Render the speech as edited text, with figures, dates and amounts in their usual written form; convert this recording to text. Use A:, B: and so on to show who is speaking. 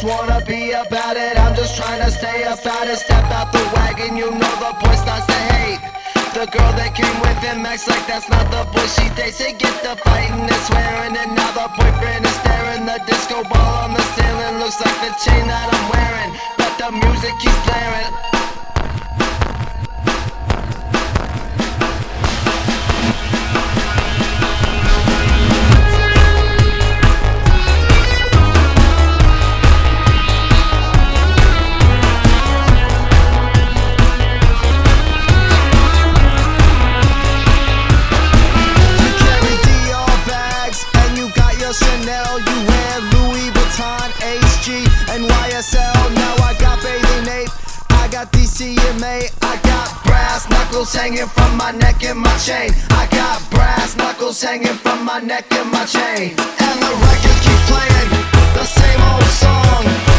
A: wanna be about it. I'm just trying to stay about it. Step out the wagon, you know the boy starts to hate. The girl that came with him acts like that's not the boy she dates. They get the fighting and swearing, and now the boyfriend is staring. The disco ball on the ceiling looks like the chain that I'm wearing, but the music keeps blaring.
B: Chanel, you wear Louis Vuitton, HG, and YSL. Now I got Bathing Ape, I got DCMA, I got brass knuckles hanging from my neck and my chain. I got brass knuckles hanging from my neck and my chain. And the record keeps playing the same old song.